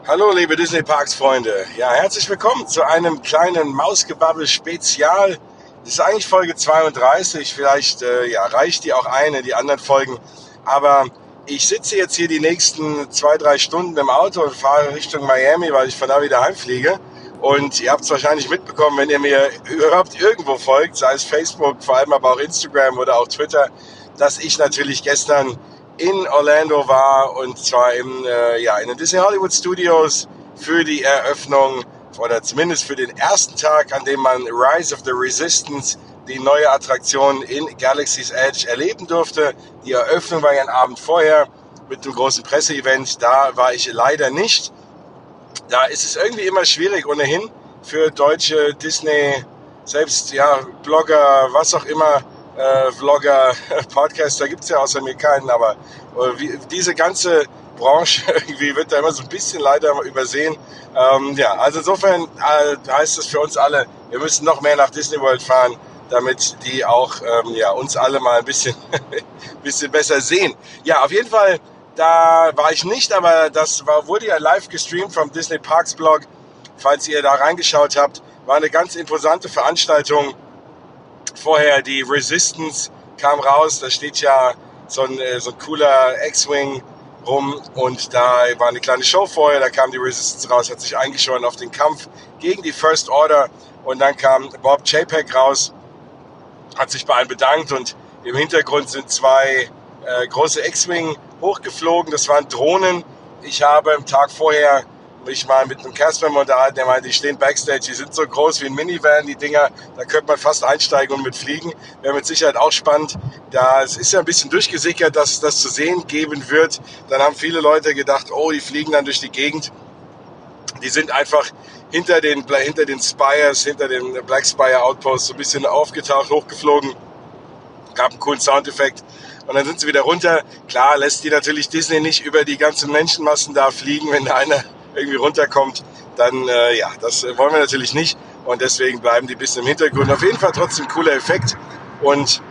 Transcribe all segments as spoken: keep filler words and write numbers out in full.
Hallo liebe Disney Parks Freunde, ja herzlich willkommen zu einem kleinen Mausgebabbel Spezial. Das ist eigentlich Folge zweiunddreißig, vielleicht äh, ja, reicht die auch eine, die anderen Folgen. Aber ich sitze jetzt hier die nächsten zwei, drei Stunden im Auto und fahre Richtung Miami, weil ich von da wieder heimfliege. Und ihr habt es wahrscheinlich mitbekommen, wenn ihr mir überhaupt irgendwo folgt, sei es Facebook, vor allem aber auch Instagram oder auch Twitter, dass ich natürlich gestern in Orlando war, und zwar im, äh, ja, in den Disney Hollywood Studios für die Eröffnung oder zumindest für den ersten Tag, an dem man Rise of the Resistance, die neue Attraktion in Galaxy's Edge, erleben durfte. Die Eröffnung war ja einen Abend vorher mit dem großen Presseevent, da war ich leider nicht. Da ist es irgendwie immer schwierig ohnehin für deutsche Disney, selbst ja, Blogger, was auch immer, äh, Vlogger, Podcaster gibt es ja außer mir keinen, aber äh, wie, diese ganze Branche irgendwie wird da immer so ein bisschen leider übersehen. Ähm, ja, also insofern äh, heißt es für uns alle, wir müssen noch mehr nach Disney World fahren, damit die auch ähm, ja, uns alle mal ein bisschen, bisschen besser sehen. Ja, auf jeden Fall, da war ich nicht, aber das war, wurde ja live gestreamt vom Disney Parks Blog. Falls ihr da reingeschaut habt, war eine ganz imposante Veranstaltung. Vorher die Resistance kam raus, da steht ja so ein, so ein cooler X-Wing rum, und da war eine kleine Show vorher, da kam die Resistance raus, hat sich eingeschoren auf den Kampf gegen die First Order, und dann kam Bob Chapek raus, hat sich bei allen bedankt, und im Hintergrund sind zwei äh, große X-Wing hochgeflogen, das waren Drohnen. Ich habe am Tag vorher mich mal mit einem Castmember unterhalten, der meinte, die stehen Backstage, die sind so groß wie ein Minivan, die Dinger, da könnte man fast einsteigen und mit fliegen. Wäre mit Sicherheit auch spannend. Da es ist ja ein bisschen durchgesickert, dass es das zu sehen geben wird. Dann haben viele Leute gedacht, oh, die fliegen dann durch die Gegend. Die sind einfach hinter den, hinter den Spires, hinter den Black Spire Outposts so ein bisschen aufgetaucht, hochgeflogen. Gab einen coolen Soundeffekt. Und dann sind sie wieder runter. Klar lässt die natürlich Disney nicht über die ganzen Menschenmassen da fliegen, wenn da einer irgendwie runterkommt, dann äh, ja, das wollen wir natürlich nicht, und deswegen bleiben die ein bisschen im Hintergrund. Auf jeden Fall trotzdem cooler Effekt, und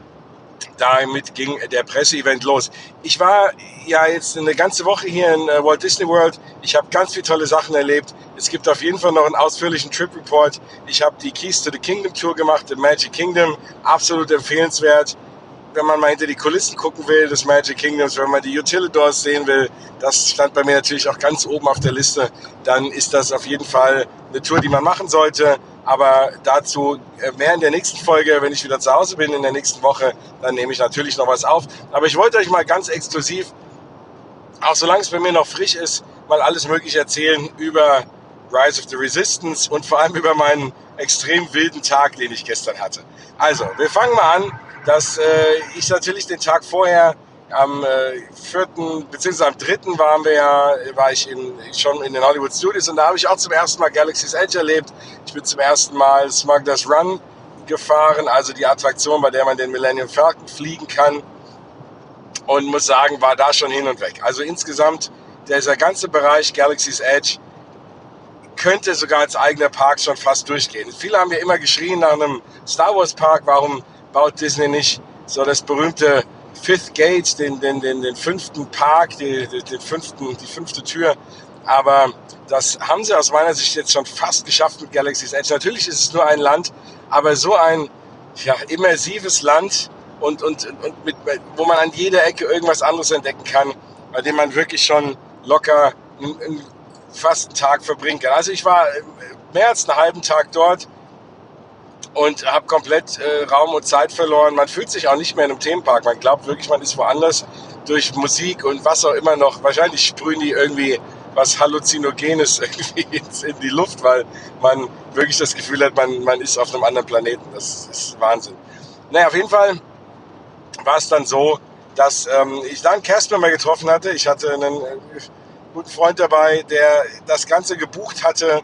damit ging der Presseevent los. Ich war ja jetzt eine ganze Woche hier in äh, Walt Disney World. Ich habe ganz viele tolle Sachen erlebt. Es gibt auf jeden Fall noch einen ausführlichen Trip Report. Ich habe die Keys to the Kingdom Tour gemacht, im Magic Kingdom, absolut empfehlenswert. Wenn man mal hinter die Kulissen gucken will des Magic Kingdoms, wenn man die Utilidors sehen will, das stand bei mir natürlich auch ganz oben auf der Liste, dann ist das auf jeden Fall eine Tour, die man machen sollte. Aber dazu mehr in der nächsten Folge, wenn ich wieder zu Hause bin in der nächsten Woche, dann nehme ich natürlich noch was auf. Aber ich wollte euch mal ganz exklusiv, auch solange es bei mir noch frisch ist, mal alles Mögliche erzählen über Rise of the Resistance und vor allem über meinen extrem wilden Tag, den ich gestern hatte. Also, wir fangen mal an, dass äh, ich natürlich den Tag vorher am äh, vierten beziehungsweise am dritten waren wir ja, war ich in, schon in den Hollywood Studios, und da habe ich auch zum ersten Mal Galaxy's Edge erlebt. Ich bin zum ersten Mal Smuggler's Run gefahren, also die Attraktion, bei der man den Millennium Falcon fliegen kann, und muss sagen, war da schon hin und weg. Also insgesamt, dieser ganze Bereich Galaxy's Edge könnte sogar als eigener Park schon fast durchgehen. Viele haben ja immer geschrien nach einem Star Wars Park, warum baut Disney nicht so das berühmte Fifth Gate, den, den, den, den fünften Park, die, den fünften, die fünfte Tür. Aber das haben sie aus meiner Sicht jetzt schon fast geschafft mit Galaxy's Edge. Natürlich ist es nur ein Land, aber so ein ja, immersives Land, und, und, und mit, wo man an jeder Ecke irgendwas anderes entdecken kann, bei dem man wirklich schon locker einen, einen, fast einen Tag verbringen kann. Also ich war mehr als einen halben Tag dort und habe komplett äh, Raum und Zeit verloren. Man fühlt sich auch nicht mehr in einem Themenpark. Man glaubt wirklich, man ist woanders, durch Musik und was auch immer noch. Wahrscheinlich sprühen die irgendwie was Halluzinogenes irgendwie in die Luft, weil man wirklich das Gefühl hat, man, man ist auf einem anderen Planeten. Das ist Wahnsinn. Naja, auf jeden Fall war es dann so, dass ähm, ich dann Casper mal getroffen hatte. Ich hatte einen äh, guten Freund dabei, der das Ganze gebucht hatte,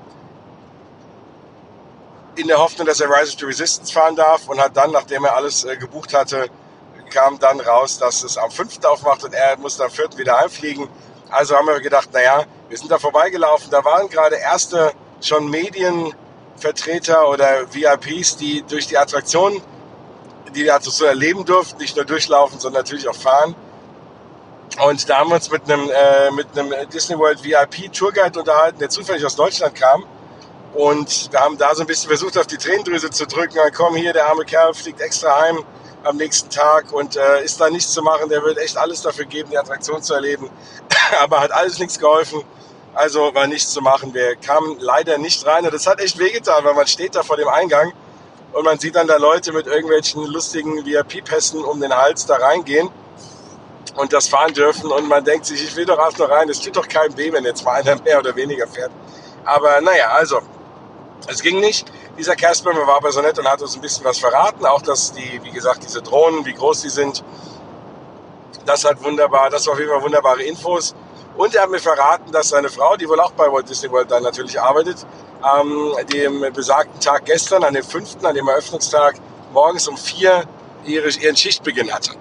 in der Hoffnung, dass er Rise of the Resistance fahren darf, und hat dann, nachdem er alles äh, gebucht hatte, kam dann raus, dass es am fünften aufmacht und er musste am vierten wieder heimfliegen. Also haben wir gedacht, naja, wir sind da vorbeigelaufen, da waren gerade erste schon Medienvertreter oder V I Ps, die durch die Attraktion, die die Attraktion erleben durften, nicht nur durchlaufen, sondern natürlich auch fahren. Und da haben wir uns mit einem, äh, mit einem Disney World V I P Tourguide unterhalten, der zufällig aus Deutschland kam. Und wir haben da so ein bisschen versucht, auf die Tränendrüse zu drücken. Dann komm hier, der arme Kerl fliegt extra heim am nächsten Tag und äh, ist da nichts zu machen. Der wird echt alles dafür geben, die Attraktion zu erleben. Aber hat alles nichts geholfen. Also war nichts zu machen. Wir kamen leider nicht rein. Und das hat echt wehgetan, weil man steht da vor dem Eingang und man sieht dann da Leute mit irgendwelchen lustigen V I P-Pässen um den Hals da reingehen und das fahren dürfen. Und man denkt sich, ich will doch auch noch rein. Das tut doch keinem weh, wenn jetzt mal einer mehr oder weniger fährt. Aber naja, also, es ging nicht. Dieser Castmember war aber so nett und hat uns ein bisschen was verraten. Auch, dass die, wie gesagt, diese Drohnen, wie groß die sind, das hat wunderbar, das war auf jeden Fall wunderbare Infos. Und er hat mir verraten, dass seine Frau, die wohl auch bei Walt Disney World dann natürlich arbeitet, am dem besagten Tag gestern, an dem fünften, an dem Eröffnungstag, morgens um vier ihre, ihren Schichtbeginn hatte.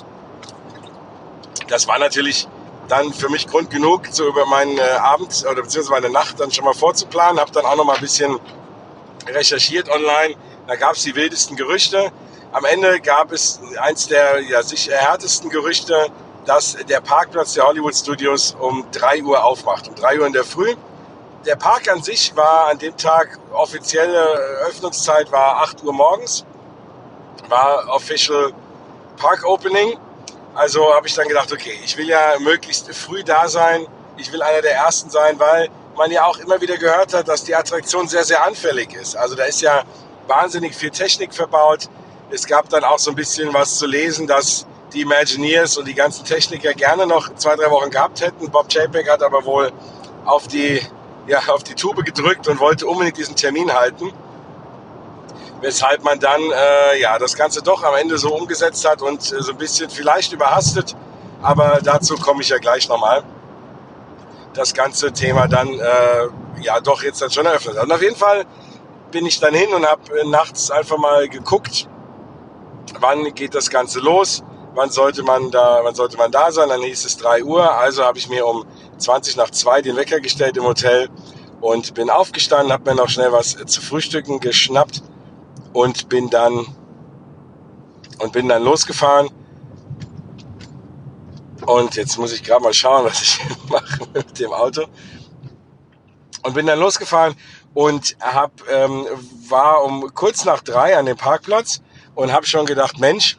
Das war natürlich dann für mich Grund genug, so über meinen äh, Abend oder beziehungsweise meine Nacht dann schon mal vorzuplanen. Habe dann auch noch mal ein bisschen recherchiert online. Da gab es die wildesten Gerüchte. Am Ende gab es eins der ja, sicher härtesten Gerüchte, dass der Parkplatz der Hollywood Studios um drei Uhr aufmacht, um drei Uhr in der Früh. Der Park an sich war an dem Tag, offizielle Öffnungszeit war acht Uhr morgens, war Official Park Opening. Also habe ich dann gedacht, okay, ich will ja möglichst früh da sein, ich will einer der Ersten sein, weil man ja auch immer wieder gehört hat, dass die Attraktion sehr, sehr anfällig ist. Also da ist ja wahnsinnig viel Technik verbaut. Es gab dann auch so ein bisschen was zu lesen, dass die Imagineers und die ganzen Techniker gerne noch zwei, drei Wochen gehabt hätten. Bob Chapek hat aber wohl auf die, ja, auf die Tube gedrückt und wollte unbedingt diesen Termin halten. Weshalb man dann äh, ja, das Ganze doch am Ende so umgesetzt hat und äh, so ein bisschen vielleicht überhastet. Aber dazu komme ich ja gleich nochmal. Das ganze Thema dann äh, ja doch jetzt dann schon eröffnet hat. Und auf jeden Fall bin ich dann hin und habe äh, nachts einfach mal geguckt, wann geht das Ganze los. Wann sollte man da, wann sollte man da sein? Dann hieß es drei Uhr. Also habe ich mir um zwanzig nach zwei den Wecker gestellt im Hotel und bin aufgestanden, habe mir noch schnell was zu frühstücken geschnappt und bin dann und bin dann losgefahren. Und jetzt muss ich gerade mal schauen, was ich mache mit dem Auto. Und bin dann losgefahren und hab, ähm, war um kurz nach drei an dem Parkplatz und habe schon gedacht, Mensch,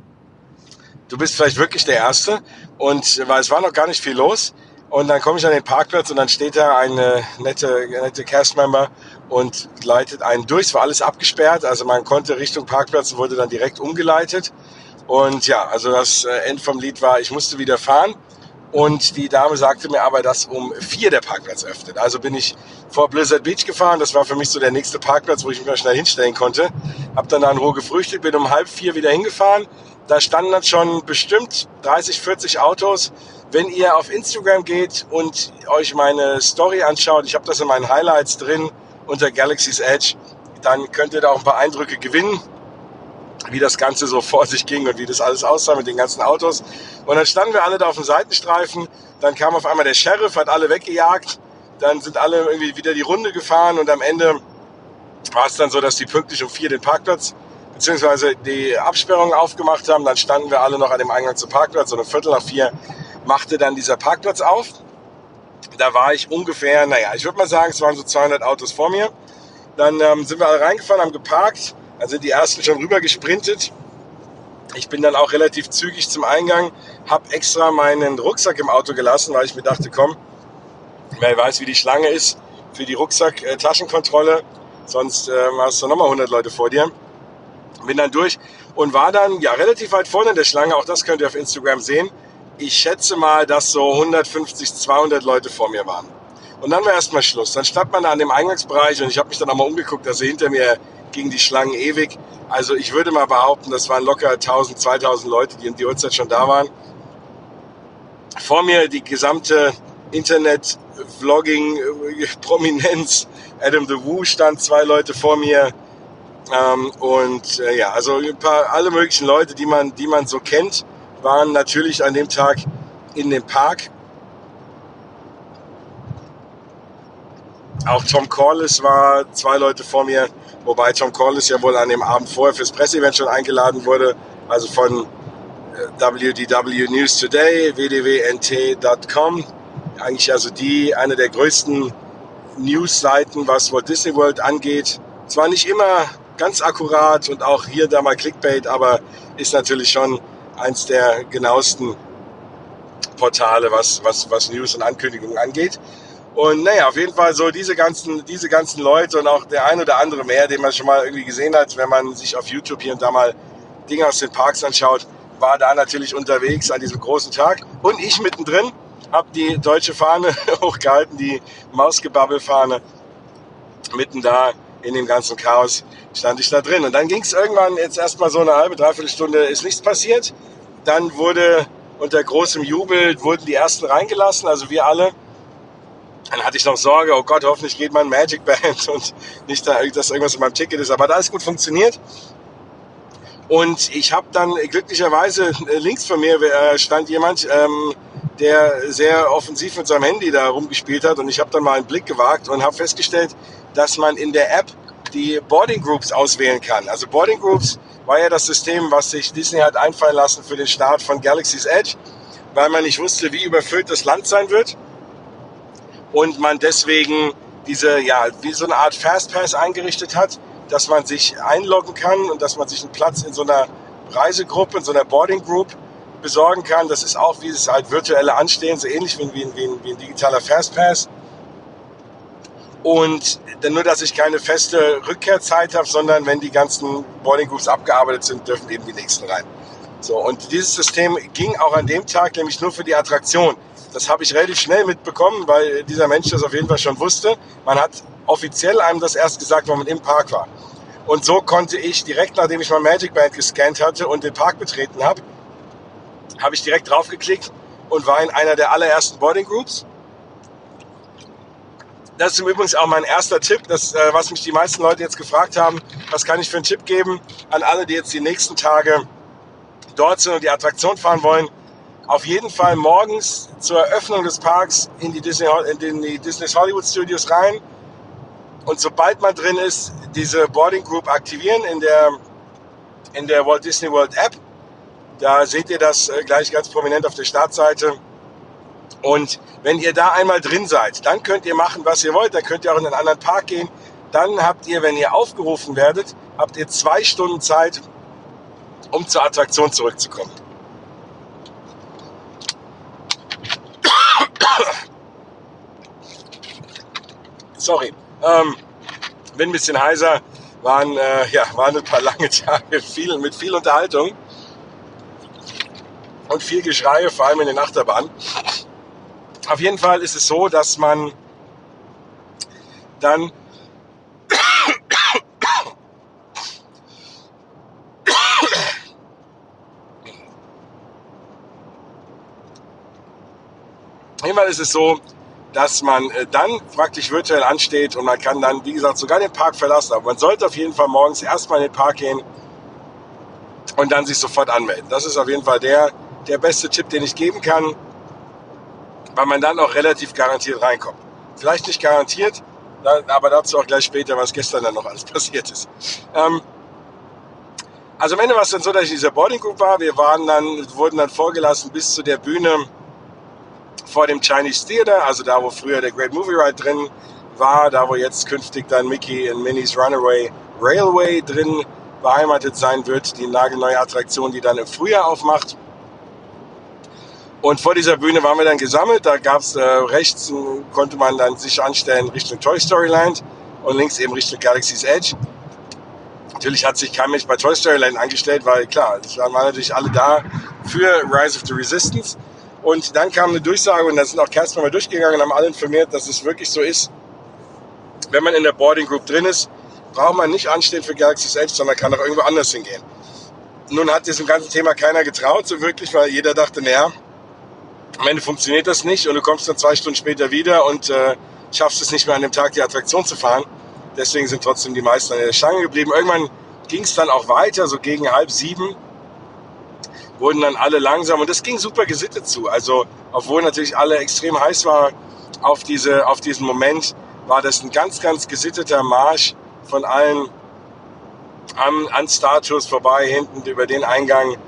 du bist vielleicht wirklich der Erste. Und weil es war noch gar nicht viel los. Und dann komme ich an den Parkplatz und dann steht da eine nette, nette Castmember und leitet einen durch. Es war alles abgesperrt, also man konnte Richtung Parkplatz und wurde dann direkt umgeleitet. Und ja, also das Ende vom Lied war, ich musste wieder fahren. Und die Dame sagte mir aber, dass um vier der Parkplatz öffnet. Also bin ich vor Blizzard Beach gefahren. Das war für mich so der nächste Parkplatz, wo ich mich mal schnell hinstellen konnte. Hab dann da in Ruhe gefrühstückt, bin um halb vier wieder hingefahren. Da standen dann schon bestimmt dreißig, vierzig Autos. Wenn ihr auf Instagram geht und euch meine Story anschaut, ich habe das in meinen Highlights drin unter Galaxy's Edge, dann könnt ihr da auch ein paar Eindrücke gewinnen, wie das Ganze so vor sich ging und wie das alles aussah mit den ganzen Autos. Und dann standen wir alle da auf dem Seitenstreifen, dann kam auf einmal der Sheriff, hat alle weggejagt, dann sind alle irgendwie wieder die Runde gefahren und am Ende war es dann so, dass die pünktlich um vier den Parkplatz beziehungsweise die Absperrung aufgemacht haben. Dann standen wir alle noch an dem Eingang zum Parkplatz und um Viertel nach vier machte dann dieser Parkplatz auf. Da war ich ungefähr, naja, ich würde mal sagen, es waren so zweihundert Autos vor mir. Dann ähm, sind wir alle reingefahren, haben geparkt. Dann sind die ersten schon rüber gesprintet. Ich bin dann auch relativ zügig zum Eingang, habe extra meinen Rucksack im Auto gelassen, weil ich mir dachte, komm, wer weiß, wie die Schlange ist für die Rucksack-Taschenkontrolle, sonst äh, hast du nochmal hundert Leute vor dir. Bin dann durch und war dann ja relativ weit vorne in der Schlange, auch das könnt ihr auf Instagram sehen. Ich schätze mal, dass so hundertfünfzig, zweihundert Leute vor mir waren. Und dann war erstmal Schluss. Dann stand man da an dem Eingangsbereich und ich habe mich dann auch mal umgeguckt, dass hinter mir gingen die Schlangen ewig. Also ich würde mal behaupten, das waren locker tausend, zweitausend Leute, die um die Uhrzeit schon da waren. Vor mir die gesamte Internet-Vlogging-Prominenz. Adam the Woo stand zwei Leute vor mir. Ähm, und äh, ja, also ein paar, alle möglichen Leute, die man, die man so kennt, waren natürlich an dem Tag in dem Park. Auch Tom Corliss war zwei Leute vor mir, wobei Tom Corliss ja wohl an dem Abend vorher fürs Presseevent schon eingeladen wurde, also von W D W News Today, w d w n t punkt com. Eigentlich also die, eine der größten News-Seiten, was Walt Disney World angeht. Zwar nicht immer ganz akkurat und auch hier da mal Clickbait, aber ist natürlich schon eins der genauesten Portale, was, was, was News und Ankündigungen angeht. Und naja, auf jeden Fall so diese ganzen, diese ganzen Leute und auch der ein oder andere mehr, den man schon mal irgendwie gesehen hat, wenn man sich auf YouTube hier und da mal Dinge aus den Parks anschaut, war da natürlich unterwegs an diesem großen Tag. Und ich mittendrin habe die deutsche Fahne hochgehalten, die Mausgebabbel-Fahne. Mitten da in dem ganzen Chaos stand ich da drin. Und dann ging es irgendwann jetzt erstmal so eine halbe, dreiviertel Stunde, ist nichts passiert. Dann wurde unter großem Jubel, wurden die ersten reingelassen, also wir alle. Dann hatte ich noch Sorge, oh Gott, hoffentlich geht mein Magic Band und nicht, da, dass irgendwas in meinem Ticket ist. Aber da ist gut funktioniert. Und ich habe dann glücklicherweise, links von mir stand jemand, ähm, der sehr offensiv mit seinem Handy da rumgespielt hat. Und ich habe dann mal einen Blick gewagt und habe festgestellt, dass man in der App die Boarding Groups auswählen kann. Also Boarding Groups war ja das System, was sich Disney hat einfallen lassen für den Start von Galaxy's Edge, weil man nicht wusste, wie überfüllt das Land sein wird. Und man deswegen diese, ja, wie so eine Art Fastpass eingerichtet hat, dass man sich einloggen kann und dass man sich einen Platz in so einer Reisegruppe, in so einer Boarding Group besorgen kann. Das ist auch wie es halt virtuelle Anstehen, so ähnlich wie, wie, wie, wie ein digitaler Fastpass. Und nur, dass ich keine feste Rückkehrzeit habe, sondern wenn die ganzen Boarding Groups abgearbeitet sind, dürfen eben die nächsten rein. So, und dieses System ging auch an dem Tag nämlich nur für die Attraktion. Das habe ich relativ schnell mitbekommen, weil dieser Mensch das auf jeden Fall schon wusste. Man hat offiziell einem das erst gesagt, wenn man im Park war. Und so konnte ich direkt, nachdem ich mein Magic Band gescannt hatte und den Park betreten habe, habe ich direkt draufgeklickt und war in einer der allerersten Boarding Groups. Das ist übrigens auch mein erster Tipp, das, was mich die meisten Leute jetzt gefragt haben. Was kann ich für einen Tipp geben an alle, die jetzt die nächsten Tage dort sind und die Attraktion fahren wollen? Auf jeden Fall morgens zur Eröffnung des Parks in die Disney, in die Disney's Hollywood Studios rein. Und sobald man drin ist, diese Boarding Group aktivieren in der, in der Walt Disney World App. Da seht ihr das gleich ganz prominent auf der Startseite. Und wenn ihr da einmal drin seid, dann könnt ihr machen, was ihr wollt. Dann könnt ihr auch in einen anderen Park gehen. Dann habt ihr, wenn ihr aufgerufen werdet, habt ihr zwei Stunden Zeit, um zur Attraktion zurückzukommen. Sorry, ähm, bin ein bisschen heiser, waren, äh, ja, waren ein paar lange Tage viel, mit viel Unterhaltung und viel Geschrei, vor allem in den Achterbahnen. Auf jeden Fall ist es so, dass man dann auf jeden Fall ist es so, dass man dann praktisch virtuell ansteht und man kann dann, wie gesagt, sogar den Park verlassen. Aber man sollte auf jeden Fall morgens erstmal in den Park gehen und dann sich sofort anmelden. Das ist auf jeden Fall der, der beste Tipp, den ich geben kann, weil man dann auch relativ garantiert reinkommt. Vielleicht nicht garantiert, aber dazu auch gleich später, was gestern dann noch alles passiert ist. Ähm, also am Ende war es dann so, dass ich in dieser Boarding Group war. Wir waren dann, wurden dann vorgelassen bis zu der Bühne vor dem Chinese Theater, also da, wo früher der Great Movie Ride drin war, da, wo jetzt künftig dann Mickey and Minnie's Runaway Railway drin beheimatet sein wird, die nagelneue Attraktion, die dann im Frühjahr aufmacht. Und vor dieser Bühne waren wir dann gesammelt, da gab es äh, rechts, konnte man dann sich anstellen Richtung Toy Story Land und links eben Richtung Galaxy's Edge. Natürlich hat sich kein Mensch bei Toy Story Land angestellt, weil klar, es waren natürlich alle da für Rise of the Resistance. Und dann kam eine Durchsage und da sind auch Castmember mal durchgegangen und haben alle informiert, dass es wirklich so ist. Wenn man in der Boarding Group drin ist, braucht man nicht anstehen für Galaxy's Edge, sondern kann auch irgendwo anders hingehen. Nun hat diesem ganzen Thema keiner getraut, so wirklich, weil jeder dachte, naja, am Ende funktioniert das nicht und du kommst dann zwei Stunden später wieder und äh, schaffst es nicht mehr an dem Tag, die Attraktion zu fahren. Deswegen sind trotzdem die meisten an der Stange geblieben. Irgendwann ging es dann auch weiter, so gegen halb sieben. Wurden dann alle langsam und das ging super gesittet zu. Also, obwohl natürlich alle extrem heiß waren auf, diese, auf diesen Moment, war das ein ganz, ganz gesitteter Marsch von allen an, an Statues vorbei, hinten über den Eingang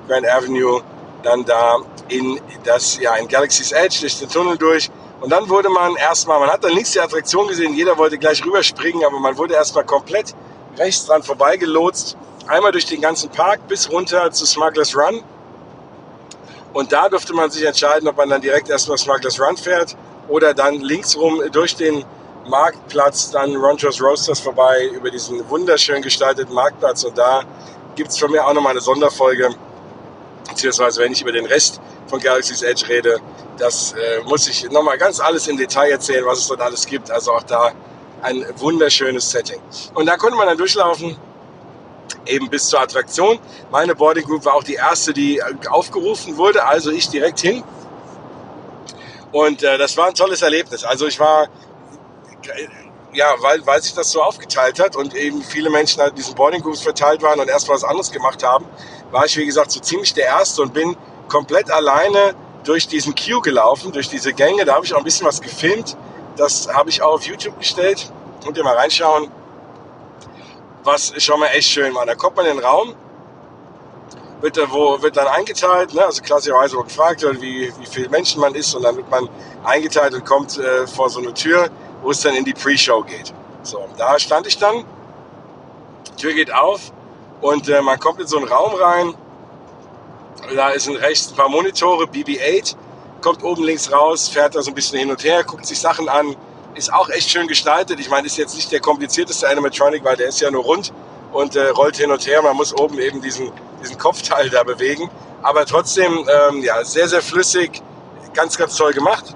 Grand Avenue, dann da in das, ja, in Galaxy's Edge, durch den Tunnel durch. Und dann wurde man erstmal, man hat dann links die Attraktion gesehen, jeder wollte gleich rüberspringen, aber man wurde erstmal komplett rechts dran vorbeigelotst, einmal durch den ganzen Park bis runter zu Smuggler's Run. Und da durfte man sich entscheiden, ob man dann direkt erstmal Smuggler's Run fährt oder dann links rum durch den Marktplatz, dann Roncho's Roasters vorbei, über diesen wunderschön gestalteten Marktplatz. Und da gibt es von mir auch nochmal eine Sonderfolge, beziehungsweise wenn ich über den Rest von Galaxy's Edge rede, das äh, muss ich nochmal ganz alles im Detail erzählen, was es dort alles gibt. Also auch da ein wunderschönes Setting. Und da konnte man dann durchlaufen, eben bis zur Attraktion. Meine Boarding Group war auch die erste, die aufgerufen wurde, also ich direkt hin. Und äh, das war ein tolles Erlebnis. Also ich war, ja, weil, weil sich das so aufgeteilt hat und eben viele Menschen halt in diesen Boarding Groups verteilt waren und erst was anderes gemacht haben, war ich, wie gesagt, so ziemlich der Erste und bin komplett alleine durch diesen Queue gelaufen, durch diese Gänge. Da habe ich auch ein bisschen was gefilmt. Das habe ich auch auf YouTube gestellt. Könnt ihr mal reinschauen, was schon mal echt schön war. Da kommt man in den Raum, wird, da, wo, wird dann eingeteilt, ne? Also klassischerweise wird gefragt, wie, wie viele Menschen man ist und dann wird man eingeteilt und kommt äh, vor so eine Tür, wo es dann in die Pre-Show geht. So, da stand ich dann, die Tür geht auf und äh, man kommt in so einen Raum rein, da ist rechts ein paar Monitore, B B acht, kommt oben links raus, fährt da so ein bisschen hin und her, guckt sich Sachen an, ist auch echt schön gestaltet. Ich meine, ist jetzt nicht der komplizierteste Animatronic, weil der ist ja nur rund und äh, rollt hin und her. Man muss oben eben diesen, diesen Kopfteil da bewegen. Aber trotzdem, ähm, ja, sehr, sehr flüssig, ganz, ganz toll gemacht.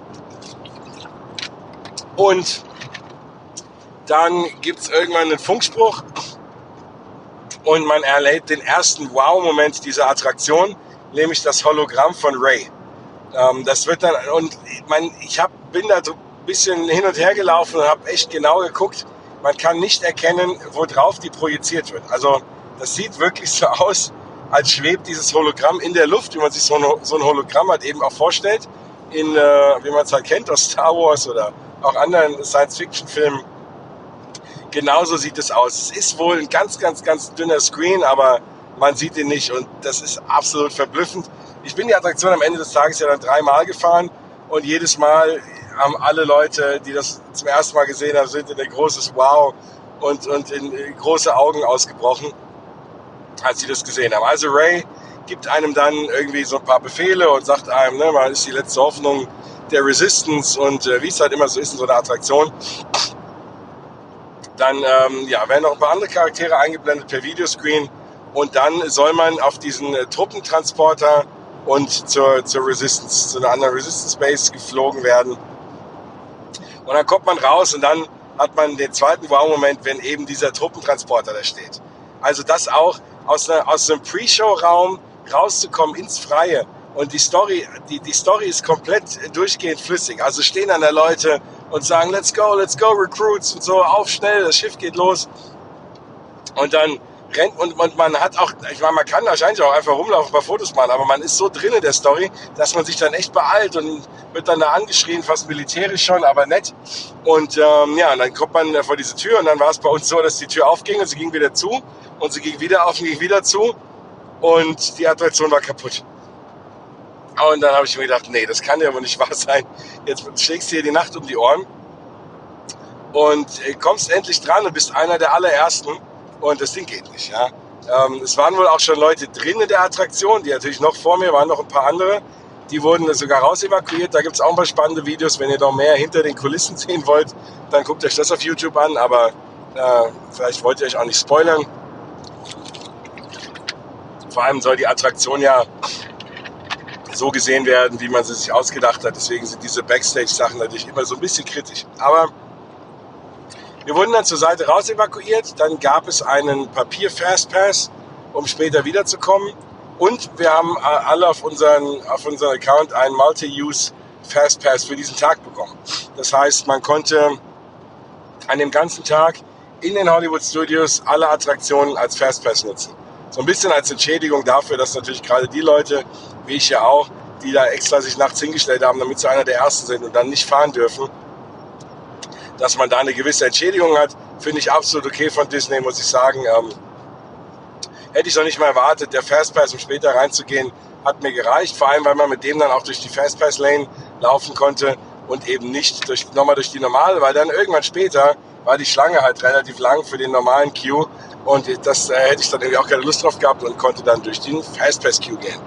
Und dann gibt es irgendwann einen Funkspruch und man erlebt den ersten Wow-Moment dieser Attraktion, nämlich das Hologramm von Rey. Ähm, das wird dann, und man, ich hab, bin da ein bisschen hin und her gelaufen und habe echt genau geguckt. Man kann nicht erkennen, worauf die projiziert wird. Also das sieht wirklich so aus, als schwebt dieses Hologramm in der Luft, wie man sich so ein, so ein Hologramm halt eben auch vorstellt, in, äh, wie man es halt kennt aus Star Wars oder auch anderen Science-Fiction-Filmen. Genauso sieht es aus. Es ist wohl ein ganz, ganz, ganz dünner Screen, aber man sieht ihn nicht und das ist absolut verblüffend. Ich bin die Attraktion am Ende des Tages ja dann dreimal gefahren und jedes Mal haben alle Leute, die das zum ersten Mal gesehen haben, sind in ein großes Wow und, und in große Augen ausgebrochen, als sie das gesehen haben. Also Rey gibt einem dann irgendwie so ein paar Befehle und sagt einem, ne, man ist die letzte Hoffnung der Resistance und äh, wie es halt immer so ist in so einer Attraktion. Dann ähm, ja, werden noch ein paar andere Charaktere eingeblendet per Videoscreen und dann soll man auf diesen äh, Truppentransporter und zur, zur Resistance, zu einer anderen Resistance Base geflogen werden. Und dann kommt man raus und dann hat man den zweiten Wow-Moment, wenn eben dieser Truppentransporter da steht. Also das auch aus, einer, aus einem Pre-Show-Raum rauszukommen ins Freie. Und die Story, die, die Story ist komplett durchgehend flüssig. Also stehen dann da Leute und sagen, let's go, let's go, Recruits und so, auf schnell, das Schiff geht los. Und dann rennt und, und man hat auch, ich meine, man kann wahrscheinlich auch einfach rumlaufen, ein paar Fotos machen, aber man ist so drin in der Story, dass man sich dann echt beeilt und wird dann da angeschrien, fast militärisch schon, aber nett. Und ähm, ja, und dann kommt man vor diese Tür und dann war es bei uns so, dass die Tür aufging und sie ging wieder zu und sie ging wieder auf und ging wieder zu und die Attraktion war kaputt. Und dann habe ich mir gedacht, nee, das kann ja wohl nicht wahr sein. Jetzt schlägst du hier die Nacht um die Ohren und kommst endlich dran und bist einer der allerersten. Und das Ding geht nicht, ja. Ähm, es waren wohl auch schon Leute drin in der Attraktion, die natürlich noch vor mir waren, noch ein paar andere. Die wurden sogar raus evakuiert. Da gibt es auch ein paar spannende Videos. Wenn ihr noch mehr hinter den Kulissen sehen wollt, dann guckt euch das auf YouTube an. Aber äh, vielleicht wollt ihr euch auch nicht spoilern. Vor allem soll die Attraktion ja so gesehen werden, wie man sie sich ausgedacht hat. Deswegen sind diese Backstage-Sachen natürlich immer so ein bisschen kritisch. Aber wir wurden dann zur Seite raus evakuiert, dann gab es einen Papier-Fastpass, um später wiederzukommen und wir haben alle auf unseren, auf unseren Account einen Multi-Use-Fastpass für diesen Tag bekommen. Das heißt, man konnte an dem ganzen Tag in den Hollywood Studios alle Attraktionen als Fastpass nutzen. So ein bisschen als Entschädigung dafür, dass natürlich gerade die Leute, wie ich ja auch, die da extra sich nachts hingestellt haben, damit sie einer der Ersten sind und dann nicht fahren dürfen, dass man da eine gewisse Entschädigung hat, finde ich absolut okay von Disney, muss ich sagen. Ähm, hätte ich noch nicht mal erwartet. Der Fastpass, um später reinzugehen, hat mir gereicht. Vor allem, weil man mit dem dann auch durch die Fastpass-Lane laufen konnte und eben nicht durch, nochmal durch die normale, weil dann irgendwann später war die Schlange halt relativ lang für den normalen Queue und das äh, hätte ich dann irgendwie auch keine Lust drauf gehabt und konnte dann durch den Fastpass-Queue gehen.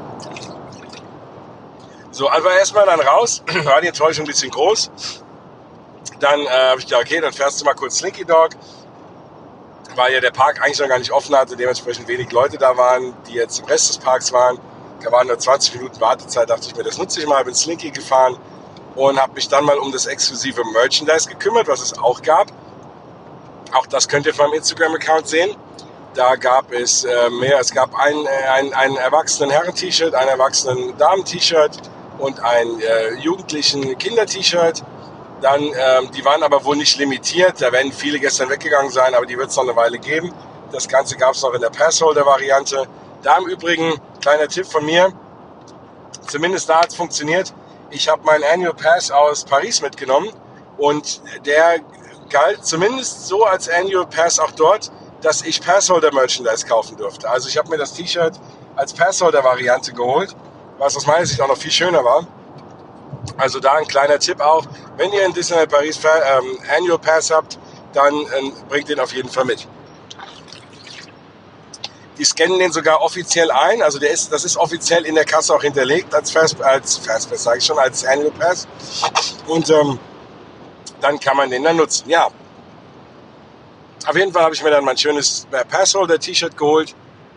So, also erstmal dann raus, war die Enttäuschung ein bisschen groß. Dann äh, habe ich gedacht, okay, dann fährst du mal kurz Slinky Dog, weil ja der Park eigentlich noch gar nicht offen hatte, dementsprechend wenig Leute da waren, die jetzt im Rest des Parks waren. Da waren nur zwanzig Minuten Wartezeit, dachte ich mir, das nutze ich mal, bin Slinky gefahren und habe mich dann mal um das exklusive Merchandise gekümmert, was es auch gab. Auch das könnt ihr auf meinem Instagram-Account sehen. Da gab es äh, mehr, es gab ein, äh, ein, ein erwachsenen Herren-T-Shirt, ein erwachsenen Damen-T-Shirt und ein äh, jugendlichen Kinder-T-Shirt. Dann, ähm, die waren aber wohl nicht limitiert, da werden viele gestern weggegangen sein, aber die wird es noch eine Weile geben. Das Ganze gab es noch in der Passholder-Variante. Da im Übrigen, kleiner Tipp von mir, zumindest da hat es funktioniert. Ich habe meinen Annual Pass aus Paris mitgenommen und der galt zumindest so als Annual Pass auch dort, dass ich Passholder-Merchandise kaufen durfte. Also ich habe mir das T-Shirt als Passholder-Variante geholt, was aus meiner Sicht auch noch viel schöner war. Also da ein kleiner Tipp auch, wenn ihr in Disneyland Paris ähm, Annual Pass habt, dann ähm, bringt den auf jeden Fall mit. Die scannen den sogar offiziell ein, also der ist, das ist offiziell in der Kasse auch hinterlegt als Fast, als Fastpass, sage ich schon, als Annual Pass. Und ähm, dann kann man den dann nutzen. Ja, auf jeden Fall habe ich mir dann mein schönes Passholder-T-Shirt geholt.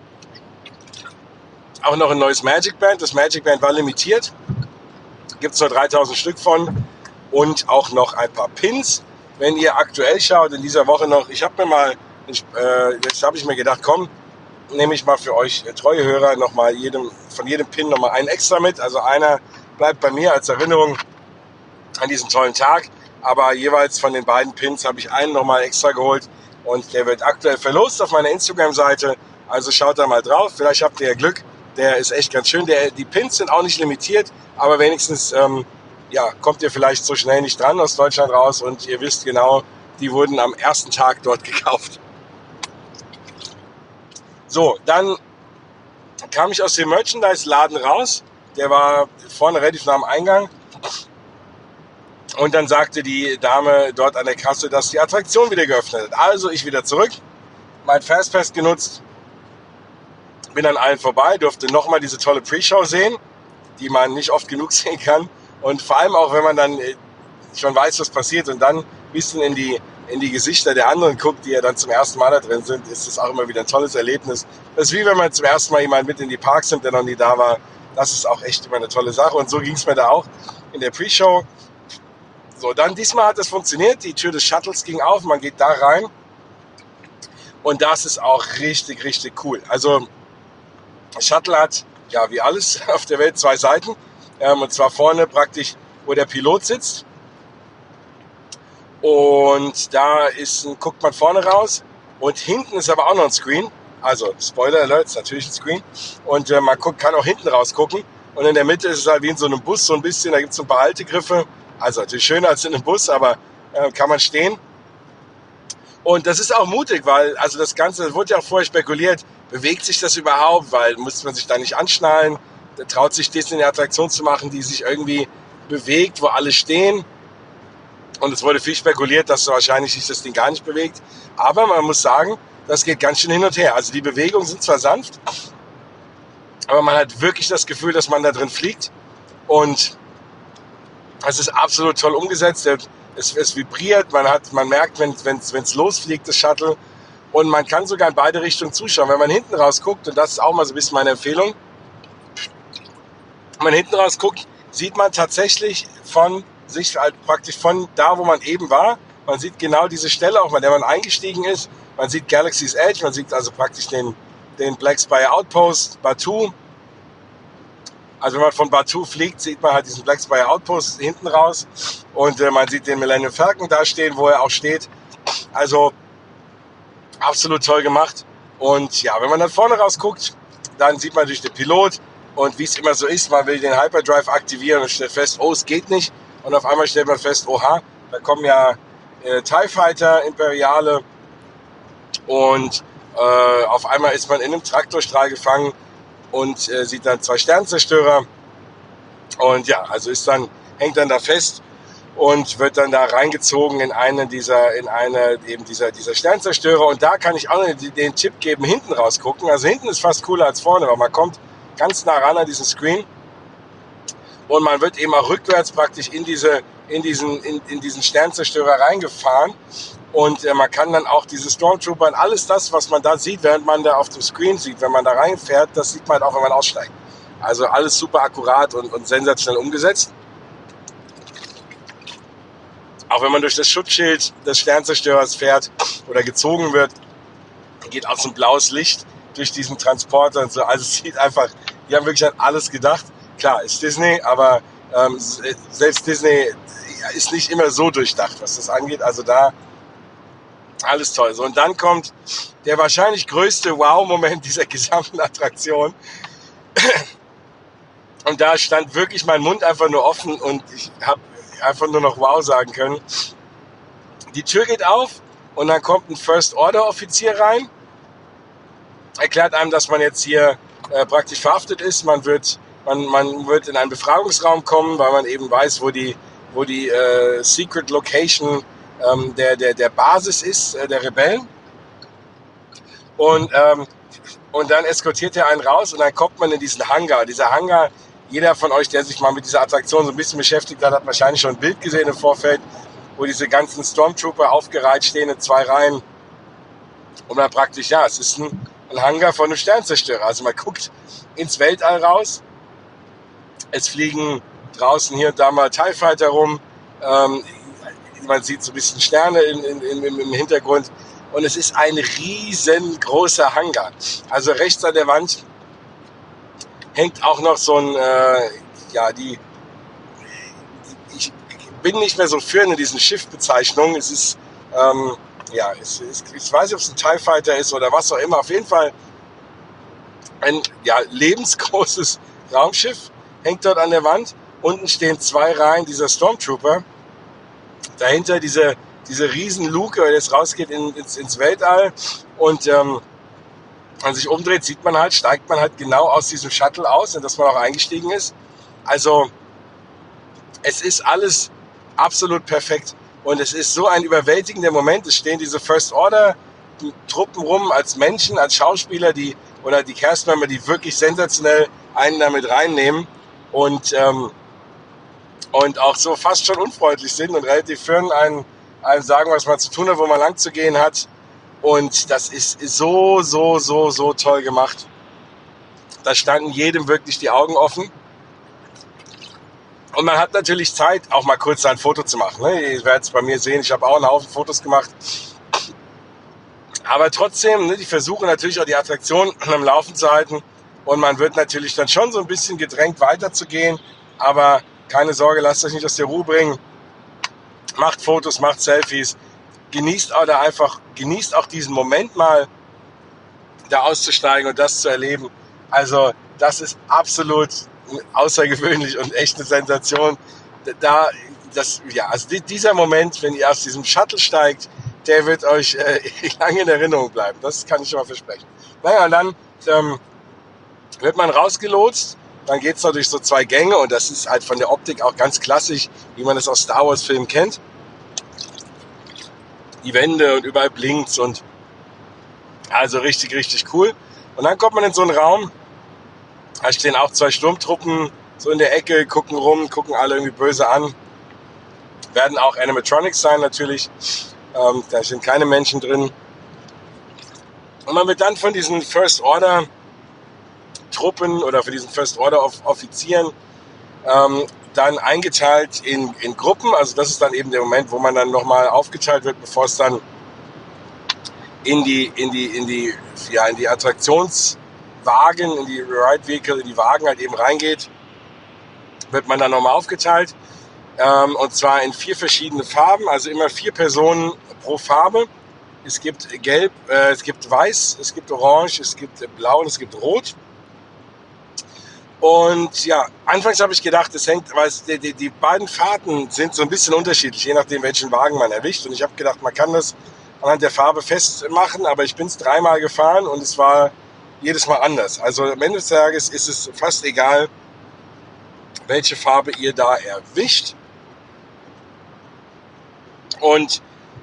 Auch noch ein neues Magic Band. Das Magic Band war limitiert. Gibt es nur dreitausend Stück von. Und auch noch ein paar Pins. Wenn ihr aktuell schaut, in dieser Woche noch, ich habe mir mal, äh, jetzt habe ich mir gedacht, komm, nehme ich mal für euch äh, treue Hörer noch mal jedem, von jedem Pin noch mal einen extra mit. Also einer bleibt bei mir als Erinnerung an diesen tollen Tag. Aber jeweils von den beiden Pins habe ich einen noch mal extra geholt. Und der wird aktuell verlost auf meiner Instagram-Seite. Also schaut da mal drauf. Vielleicht habt ihr ja Glück. Der ist echt ganz schön. Der, die Pins sind auch nicht limitiert. Aber wenigstens ähm, ja, kommt ihr vielleicht so schnell nicht dran aus Deutschland raus. Und ihr wisst genau, die wurden am ersten Tag dort gekauft. So, dann kam ich aus dem Merchandise-Laden raus. Der war vorne relativ nah am Eingang. Und dann sagte die Dame dort an der Kasse, dass die Attraktion wieder geöffnet hat. Also ich wieder zurück, mein Fastpass genutzt, bin an allen vorbei, durfte nochmal diese tolle Pre-Show sehen, die man nicht oft genug sehen kann. Und vor allem auch, wenn man dann schon weiß, was passiert und dann ein bisschen in die, in die Gesichter der anderen guckt, die ja dann zum ersten Mal da drin sind, ist das auch immer wieder ein tolles Erlebnis. Das ist wie wenn man zum ersten Mal jemanden mit in die Parks nimmt, der noch nie da war. Das ist auch echt immer eine tolle Sache. Und so ging es mir da auch in der Pre-Show. So, dann diesmal hat es funktioniert, die Tür des Shuttles ging auf, man geht da rein und das ist auch richtig, richtig cool. Also das Shuttle hat, ja wie alles auf der Welt, zwei Seiten ähm, und zwar vorne praktisch, wo der Pilot sitzt und da ist, guckt man vorne raus und hinten ist aber auch noch ein Screen, also Spoiler Alert, ist natürlich ein Screen und äh, man guckt, kann auch hinten raus gucken und in der Mitte ist es halt wie in so einem Bus so ein bisschen, da gibt es so ein paar Haltegriffe. Also natürlich schöner als in einem Bus, aber äh, kann man stehen. Und das ist auch mutig, weil also das Ganze, das wurde ja auch vorher spekuliert, bewegt sich das überhaupt, weil muss man sich da nicht anschnallen, da traut sich Disney eine Attraktion zu machen, die sich irgendwie bewegt, wo alle stehen. Und es wurde viel spekuliert, dass so wahrscheinlich sich das Ding gar nicht bewegt. Aber man muss sagen, das geht ganz schön hin und her. Also die Bewegungen sind zwar sanft, aber man hat wirklich das Gefühl, dass man da drin fliegt. Und es ist absolut toll umgesetzt. Es, es vibriert, man, hat, man merkt, wenn es losfliegt, das Shuttle. Und man kann sogar in beide Richtungen zuschauen. Wenn man hinten raus guckt, und das ist auch mal so ein bisschen meine Empfehlung, wenn man hinten raus guckt, sieht man tatsächlich von sich halt praktisch von da, wo man eben war. Man sieht genau diese Stelle, auch bei der man eingestiegen ist. Man sieht Galaxy's Edge, man sieht also praktisch den, den Black Spire Outpost, Batuu. Also wenn man von Batuu fliegt, sieht man halt diesen Black Spire Outpost hinten raus und äh, man sieht den Millennium Falcon da stehen, wo er auch steht. Also absolut toll gemacht. Und ja, wenn man dann vorne raus guckt, dann sieht man natürlich den Pilot und wie es immer so ist, man will den Hyperdrive aktivieren und stellt fest, oh, es geht nicht. Und auf einmal stellt man fest, oha, da kommen ja äh, TIE Fighter, Imperiale und Äh, auf einmal ist man in einem Traktorstrahl gefangen und äh, sieht dann zwei Sternzerstörer. Und ja, also ist dann, hängt dann da fest und wird dann da reingezogen in eine dieser, in eine eben dieser, dieser Sternzerstörer. Und da kann ich auch noch den Tipp geben, hinten rausgucken. Also hinten ist fast cooler als vorne, weil man kommt ganz nah ran an diesen Screen und man wird eben auch rückwärts praktisch in diese, in diesen, in, in diesen Sternzerstörer reingefahren. Und äh, man kann dann auch diese Stormtrooper und alles das, was man da sieht, während man da auf dem Screen sieht, wenn man da reinfährt, das sieht man halt auch, wenn man aussteigt. Also alles super akkurat und, und sensationell umgesetzt. Auch wenn man durch das Schutzschild des Sternzerstörers fährt oder gezogen wird, geht auch so ein blaues Licht durch diesen Transporter und so. Also es sieht einfach, die haben wirklich an alles gedacht. Klar, ist Disney, aber ähm, selbst Disney ist nicht immer so durchdacht, was das angeht. Also da alles toll. So, und dann kommt der wahrscheinlich größte Wow-Moment dieser gesamten Attraktion. Und da stand wirklich mein Mund einfach nur offen und ich habe einfach nur noch Wow sagen können. Die Tür geht auf und dann kommt ein First-Order-Offizier rein, erklärt einem, dass man jetzt hier äh, praktisch verhaftet ist. Man wird, man, man wird in einen Befragungsraum kommen, weil man eben weiß, wo die, wo die äh, Secret Location ähm, der, der, der Basis ist, äh, der Rebellen. Und, ähm, und dann eskortiert er einen raus und dann kommt man in diesen Hangar. Dieser Hangar, jeder von euch, der sich mal mit dieser Attraktion so ein bisschen beschäftigt hat, hat wahrscheinlich schon ein Bild gesehen im Vorfeld, wo diese ganzen Stormtrooper aufgereiht stehen in zwei Reihen. Und man praktisch, ja, es ist ein, ein Hangar von einem Sternzerstörer. Also man guckt ins Weltall raus. Es fliegen draußen hier und da mal TIE Fighter rum. Ähm, man sieht so ein bisschen Sterne in, in, in, im Hintergrund. Und es ist ein riesengroßer Hangar. Also rechts an der Wand hängt auch noch so ein, äh, ja, die, ich bin nicht mehr so für in diesen Schiffbezeichnungen. Es ist, ähm, ja, es ist, ich weiß nicht, ob es ein TIE Fighter ist oder was auch immer. Auf jeden Fall ein, ja, lebensgroßes Raumschiff hängt dort an der Wand. Unten stehen zwei Reihen dieser Stormtrooper. Dahinter diese, diese riesen Luke, die jetzt rausgeht in, ins, ins Weltall. Und, ähm, wenn man sich umdreht, sieht man halt, steigt man halt genau aus diesem Shuttle aus, in das man auch eingestiegen ist. Also es ist alles absolut perfekt und es ist so ein überwältigender Moment. Es stehen diese First Order Truppen rum als Menschen, als Schauspieler, die oder die Castmember, die wirklich sensationell einen damit reinnehmen und ähm, und auch so fast schon unfreundlich sind und relativ firm einen, einen sagen, was man zu tun hat, wo man lang zu gehen hat. Und das ist so, so, so, so toll gemacht. Da standen jedem wirklich die Augen offen. Und man hat natürlich Zeit, auch mal kurz ein Foto zu machen. Ihr werdet es bei mir sehen, ich habe auch einen Haufen Fotos gemacht. Aber trotzdem, die versuchen natürlich auch die Attraktion am Laufen zu halten. Und man wird natürlich dann schon so ein bisschen gedrängt weiterzugehen. Aber keine Sorge, lasst euch nicht aus der Ruhe bringen. Macht Fotos, macht Selfies. Genießt auch da einfach, genießt auch diesen Moment mal, da auszusteigen und das zu erleben. Also das ist absolut außergewöhnlich und echt eine Sensation. Da, das, ja, also dieser Moment, wenn ihr aus diesem Shuttle steigt, der wird euch äh, lange in Erinnerung bleiben. Das kann ich schon mal versprechen. Naja, und dann ähm, wird man rausgelotst. Dann geht es noch durch so zwei Gänge und das ist halt von der Optik auch ganz klassisch, wie man es aus Star Wars Filmen kennt. Die Wände und überall blinkt's und also richtig, richtig cool. Und dann kommt man in so einen Raum, da stehen auch zwei Sturmtruppen so in der Ecke, gucken rum, gucken alle irgendwie böse an. Werden auch Animatronics sein natürlich, ähm, da sind keine Menschen drin. Und man wird dann von diesen First Order Truppen oder von diesen First Order Offizieren ähm, dann eingeteilt in, in Gruppen. Also das ist dann eben der Moment, wo man dann nochmal aufgeteilt wird, bevor es dann in die, in die, in die, ja, in die Attraktionswagen, in die Ride Vehicle, in die Wagen halt eben reingeht, wird man dann nochmal aufgeteilt. Ähm, und zwar in vier verschiedene Farben, also immer vier Personen pro Farbe. Es gibt Gelb, äh, es gibt Weiß, es gibt Orange, es gibt Blau und es gibt Rot. Und ja, anfangs habe ich gedacht, es hängt, weil es, die, die, die beiden Fahrten sind so ein bisschen unterschiedlich, je nachdem, welchen Wagen man erwischt. Und ich habe gedacht, man kann das anhand der Farbe festmachen, aber ich bin es dreimal gefahren und es war jedes Mal anders. Also am Ende des Tages ist es fast egal, welche Farbe ihr da erwischt. Und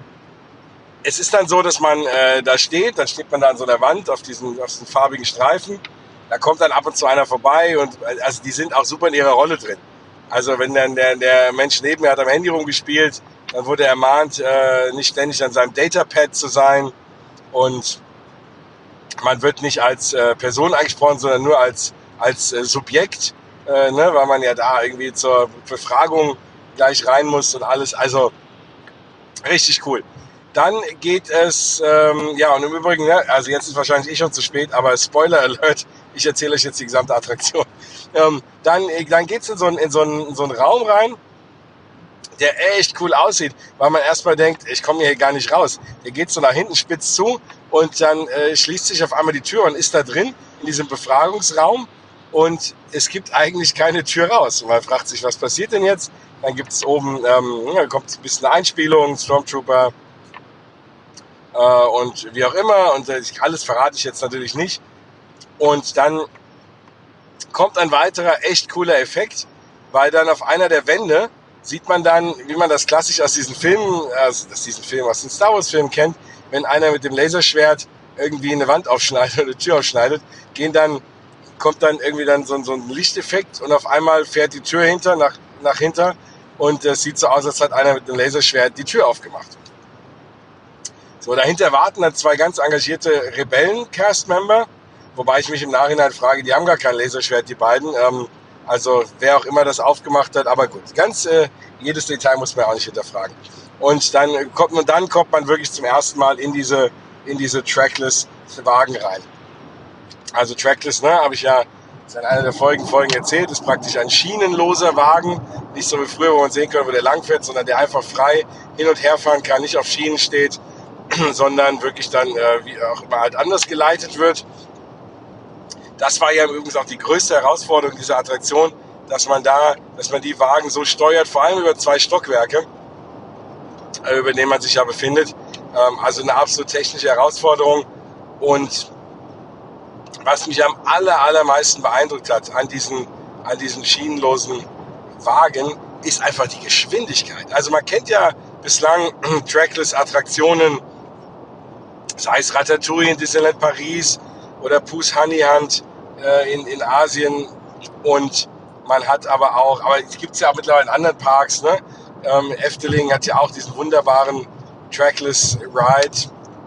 es ist dann so, dass man äh, da steht, dann steht man da an so einer Wand auf diesen, auf diesen farbigen Streifen. Da kommt dann ab und zu einer vorbei und also die sind auch super in ihrer Rolle drin. Also wenn dann der, der Mensch neben mir hat am Handy rumgespielt, dann wurde er ermahnt, äh, nicht ständig an seinem Datapad zu sein und man wird nicht als äh, Person angesprochen, sondern nur als, als äh, Subjekt, äh, ne, weil man ja da irgendwie zur Befragung gleich rein muss und alles. Also richtig cool. Dann geht es, ähm, ja und im Übrigen, ne, also jetzt ist wahrscheinlich eh schon zu spät, aber Spoiler Alert, ich erzähle euch jetzt die gesamte Attraktion. Ähm, dann dann geht es in so einen in so einen, in so einen Raum rein, der echt cool aussieht, weil man erstmal denkt, ich komme hier gar nicht raus. Der geht so nach hinten spitz zu und dann äh, schließt sich auf einmal die Tür und ist da drin in diesem Befragungsraum und es gibt eigentlich keine Tür raus. Und man fragt sich, was passiert denn jetzt? Dann gibt es oben, ähm, da kommt ein bisschen Einspielung, Stormtrooper äh, und wie auch immer und äh, alles verrate ich jetzt natürlich nicht. Und dann kommt ein weiterer echt cooler Effekt, weil dann auf einer der Wände sieht man dann, wie man das klassisch aus diesen Filmen, also aus diesen Filmen, aus den Star Wars Filmen kennt, wenn einer mit dem Laserschwert irgendwie eine Wand aufschneidet oder eine Tür aufschneidet, gehen dann, kommt dann irgendwie dann so, so ein Lichteffekt und auf einmal fährt die Tür hinter, nach, nach hinter und es sieht so aus, als hat einer mit dem Laserschwert die Tür aufgemacht. So, dahinter warten dann zwei ganz engagierte Rebellen-Cast-Member, wobei ich mich im Nachhinein frage, die haben gar kein Laserschwert, die beiden. Ähm, also wer auch immer das aufgemacht hat, aber gut, ganz äh, jedes Detail muss man auch nicht hinterfragen. Und dann kommt und dann kommt man wirklich zum ersten Mal in diese in diese Trackless-Wagen rein. Also Trackless, ne, habe ich ja in einer der Folgen Folgen erzählt, ist praktisch ein schienenloser Wagen, nicht so wie früher, wo man sehen kann, wo der langfährt, sondern der einfach frei hin und her fahren kann, nicht auf Schienen steht, sondern wirklich dann äh, wie auch immer halt anders geleitet wird. Das war ja übrigens auch die größte Herausforderung dieser Attraktion, dass man da, dass man die Wagen so steuert, vor allem über zwei Stockwerke, über denen man sich ja befindet. Also eine absolut technische Herausforderung. Und was mich am aller, allermeisten beeindruckt hat an diesen, an diesen schienenlosen Wagen, ist einfach die Geschwindigkeit. Also man kennt ja bislang Trackless-Attraktionen, sei es Ratatouille in Disneyland Paris oder Pooh's Honey Hunt äh, in, in Asien und man hat aber auch, aber es gibt es ja auch mittlerweile in anderen Parks, ne? Ähm, Efteling hat ja auch diesen wunderbaren Trackless Ride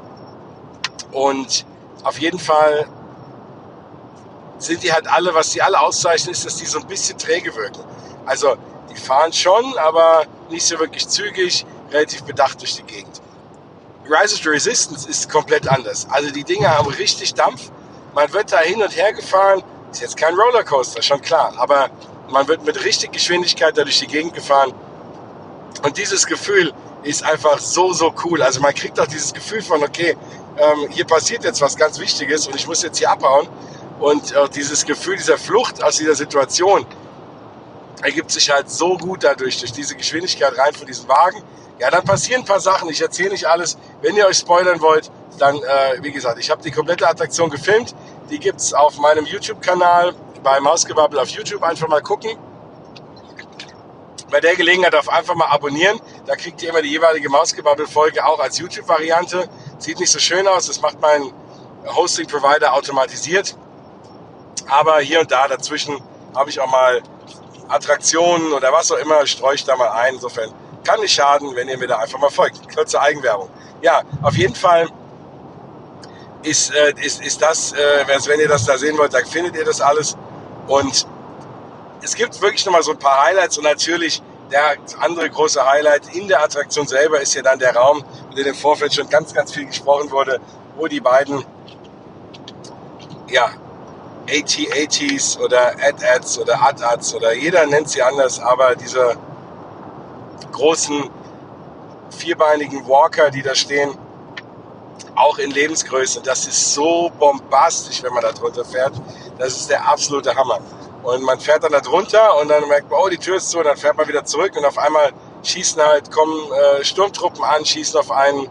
und auf jeden Fall sind die halt alle, was die alle auszeichnen, ist, dass die so ein bisschen träge wirken. Also die fahren schon, aber nicht so wirklich zügig, relativ bedacht durch die Gegend. Rise of the Resistance ist komplett anders. Also die Dinger haben richtig Dampf. Man wird da hin und her gefahren. Ist jetzt kein Rollercoaster, schon klar. Aber man wird mit richtig Geschwindigkeit da durch die Gegend gefahren. Und dieses Gefühl ist einfach so, so cool. Also man kriegt auch dieses Gefühl von, okay, ähm, hier passiert jetzt was ganz Wichtiges und ich muss jetzt hier abhauen. Und auch dieses Gefühl dieser Flucht aus dieser Situation ergibt sich halt so gut dadurch, durch diese Geschwindigkeit rein von diesem Wagen. Ja, dann passieren ein paar Sachen. Ich erzähle nicht alles. Wenn ihr euch spoilern wollt, dann, äh, wie gesagt, ich habe die komplette Attraktion gefilmt. Die gibt es auf meinem YouTube-Kanal, bei Mausgebabbel auf YouTube. Einfach mal gucken. Bei der Gelegenheit darf einfach mal abonnieren. Da kriegt ihr immer die jeweilige Mausgebabbel-Folge auch als YouTube-Variante. Sieht nicht so schön aus. Das macht mein Hosting-Provider automatisiert. Aber hier und da dazwischen habe ich auch mal Attraktionen oder was auch immer, streue ich da mal ein. Insofern kann nicht schaden, wenn ihr mir da einfach mal folgt. Kurze Eigenwerbung. Ja, auf jeden Fall ist, äh, ist, ist das, äh, wenn ihr das da sehen wollt, dann findet ihr das alles. Und es gibt wirklich nochmal so ein paar Highlights und natürlich der andere große Highlight in der Attraktion selber ist ja dann der Raum, mit dem im Vorfeld schon ganz, ganz viel gesprochen wurde, wo die beiden, ja, A T A Ts oder A T A Ts oder A T A Ts oder jeder nennt sie anders, aber diese großen vierbeinigen Walker, die da stehen, auch in Lebensgröße, das ist so bombastisch, wenn man da drunter fährt, das ist der absolute Hammer. Und man fährt dann da drunter und dann merkt man, oh, die Tür ist zu, und dann fährt man wieder zurück und auf einmal schießen halt, kommen äh, Sturmtruppen an, schießen auf einen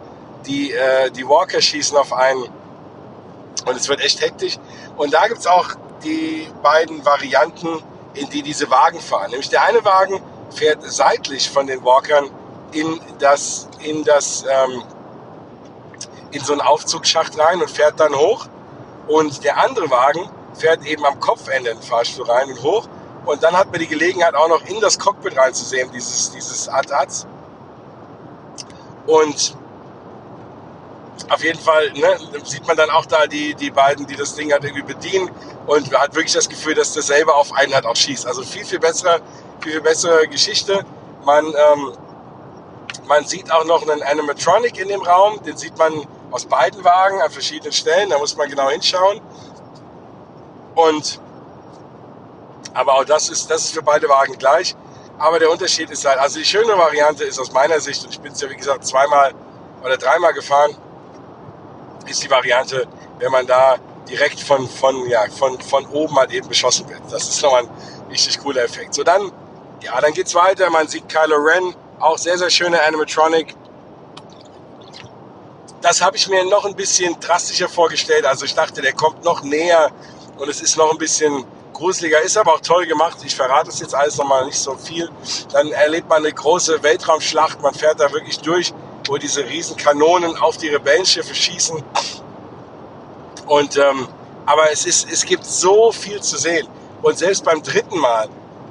die, äh, die Walker schießen auf einen und es wird echt hektisch. Und da gibt es auch die beiden Varianten, in die diese Wagen fahren. Nämlich der eine Wagen fährt seitlich von den Walkern in das, in das, ähm, in so einen Aufzugsschacht rein und fährt dann hoch. Und der andere Wagen fährt eben am Kopfende in den Fahrstuhl rein und hoch. Und dann hat man die Gelegenheit, auch noch in das Cockpit reinzusehen, dieses, dieses A T A Ts. Und auf jeden Fall ne, sieht man dann auch da die, die beiden, die das Ding halt irgendwie bedienen und hat wirklich das Gefühl, dass das selber auf einen halt auch schießt. Also viel, viel bessere, viel, viel bessere Geschichte. Man, ähm, man sieht auch noch einen Animatronic in dem Raum, den sieht man aus beiden Wagen an verschiedenen Stellen, da muss man genau hinschauen. Und, aber auch das ist, das ist für beide Wagen gleich. Aber der Unterschied ist halt, also die schöne Variante ist aus meiner Sicht, und ich bin es ja wie gesagt zweimal oder dreimal gefahren, ist die Variante, wenn man da direkt von, von, ja, von, von oben halt eben beschossen wird. Das ist nochmal ein richtig cooler Effekt. So, dann, ja, dann geht's weiter. Man sieht Kylo Ren, auch sehr, sehr schöne Animatronic. Das habe ich mir noch ein bisschen drastischer vorgestellt. Also ich dachte, der kommt noch näher und es ist noch ein bisschen gruseliger. Ist aber auch toll gemacht. Ich verrate es jetzt alles nochmal nicht so viel. Dann erlebt man eine große Weltraumschlacht. Man fährt da wirklich durch, wo diese riesen Kanonen auf die Rebellenschiffe schießen. Und, ähm, aber es, ist, es gibt so viel zu sehen. Und selbst beim dritten Mal